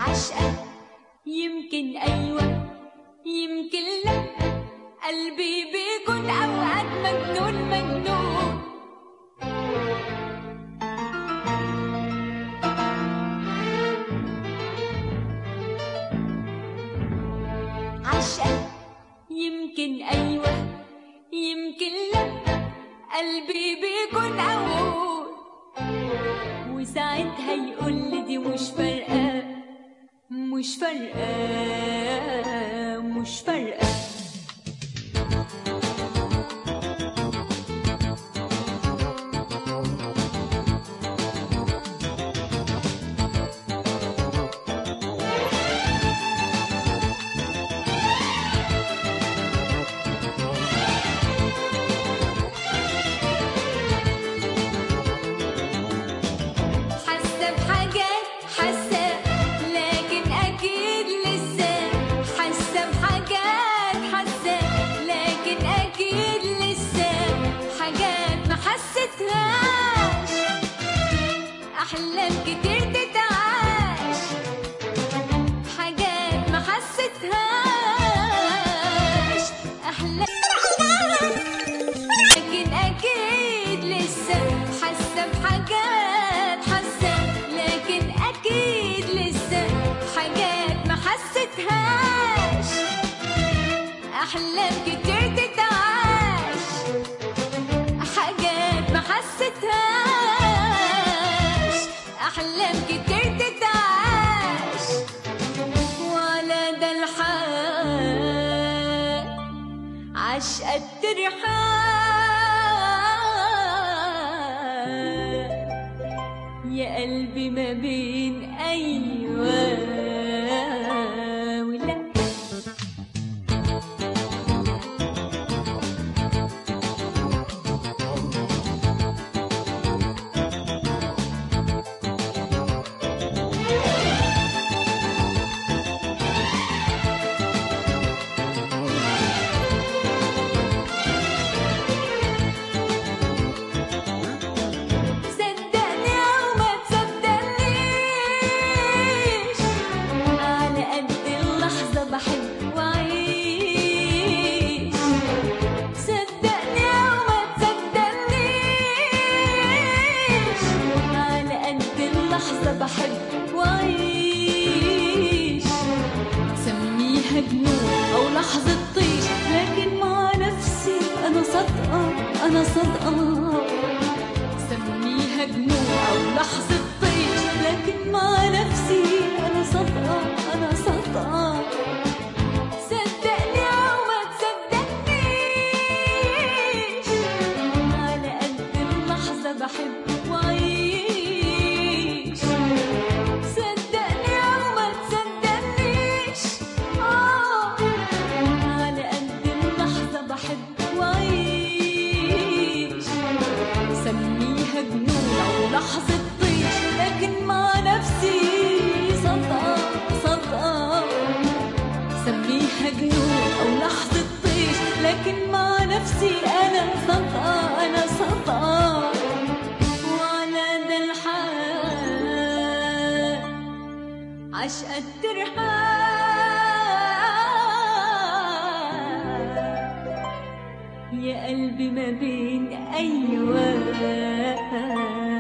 عشقة يمكن أيوة يمكن لا، قلبي بيكون أوقات مجنون مجنون. عشقة يمكن أيوة يمكن لا، قلبي بيكون أول، وساعتها يقولي دي مش فارقة مش فارقة مش فارقة. أحلام كتير تتعاش، حاجات ما حسيتهاش، أحلام لكن أكيد لسه حاسة بحاجات، حاسة لكن أكيد لسه حاجات ما حسيتهاش. أحلام كتير تتعاش، حاجات ما حسيتهاش، أحلام كتير تتعاش، وعلى ده الحال عشقة ترحال يا قلبي ما بين أيوة ولا. بحب وعيش، سميها جنون أو لحظة طيش، لكن مع نفسي أنا صادقة أنا صادقة. سميها جنون أو لحظة طيش، لكن مع نفسي أنا صادقة أنا صادقة. صدقني أو ما تصدقنيش، على قد اللحظة بحب وعيش. صدقني أو ما تصدقنيش، على قد اللحظة بحب وعيش. سميها جنون أو لحظة طيش، لكن مع نفسي صادقة صادقة. سميها جنون أو لحظة طيش، لكن مع نفسي أنا صادقة أنا صادقة. عشقة ترحال يا قلبي ما بين أيوة